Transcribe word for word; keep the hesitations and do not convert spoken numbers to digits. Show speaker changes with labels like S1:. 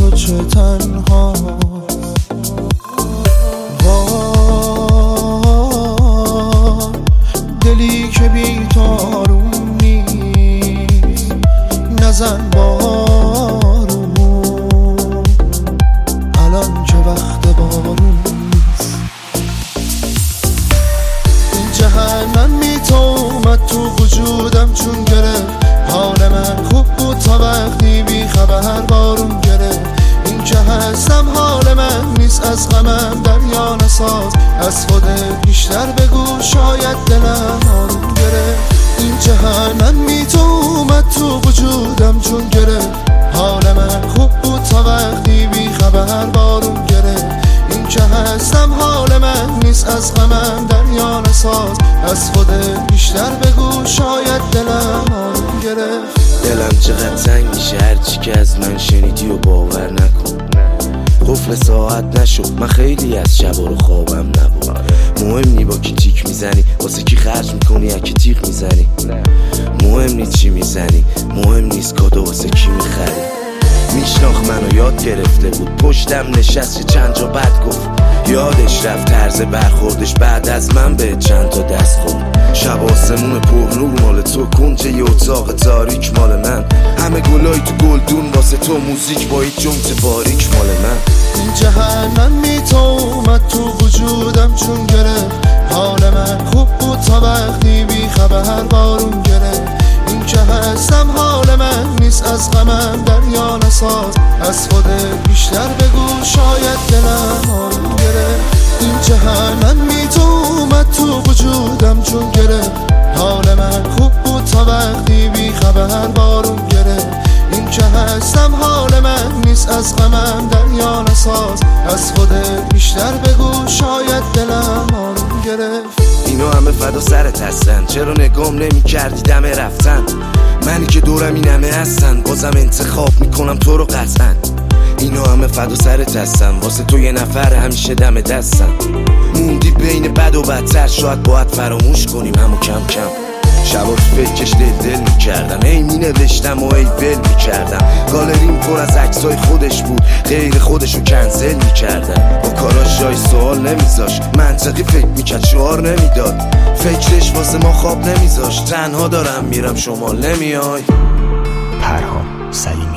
S1: تو چه تنها. دلی که بی تو آروم نیست، نزن بارون الان که وقت بارون نیست. این جهنمی تو اومد تو وجودم چون گرفت حال من خوب بود تا وقتی بی خبر بارون گرفت. این که هستم حال من نیست از غمم دریا نساز، از خودت بیشتر بگو شاید دلم آروم گرفت. این جهنمی تو اومد تو وجودم چون گرفت حال من خوب بود تا وقتی بی خبر بارون گرفت. این که هستم حال من نیست از غمم دریا نساز، از خودت بیشتر بگو شاید دلم آروم گرفت.
S2: دلم چقدر تنگ میشه هرچی که از من شنیدی و باور نکن. قفل ساعت نشد من خیلی از شبا رو خوابم نبود. مهم نی با کی تیک میزنی، واسه کی خرج میکنی، اکی تیک میزنی. مهم نی چی میزنی، مهم نیست کادو واسه کی میخری. میشناخت منو یاد گرفته بود، پشتم نشست چند جا بد گفت. یادش رفت طرز برخوردش بعد از من به چند تا دست خورد. شب آسمون پر نور مال تو، کنج یه اتاق تاریک مال من. همه گلای تو گلدون واسه تو، موزیک با هیچ جمت باریک مال من.
S1: این جهنمی تو اومد تو وجودم چون گرفت حال من خوب بود تا وقتی بی خبر بارون گرفت. این که هستم حال من نیست از غمم دریا نساز، از خودت بیشتر بگو شاید دلم آروم گرفت. این جهنمی تو اومد تو وجودم چون گرفت حال من خوب بود تا وقتی بی خبر بارون گرفت. این که هستم حال من نیست از غمم دریا نساز، از خودت بیشتر بگو شاید دلم آروم گرفت.
S2: اینا همه فدا سرت هستن، چرا نگام نمی کردی دم رفتن؟ منی که دورم این همه هستن، بازم انتخاب میکنم تو رو قطعا. اینا همه فدا سرت هستن، واسه تو یه نفر همیشه دم دستم. موندی بین بد و بدتر، شاید باید فراموش کنیم همو کم کم. شبا تو فکرش دل دل میکردم، ای می نوشتم و ای ول میکردم. گالریم پر از عکسای خودش بود، غیر خودشو کنسل میکردم. با کاراش جای سوال نمیذاش، منطقی فکر میکرد شعار نمیداد. فکرش واسه ما خواب نمیذاش، تنها دارم میرم شمال نمیای.
S3: پرهام سلیمی.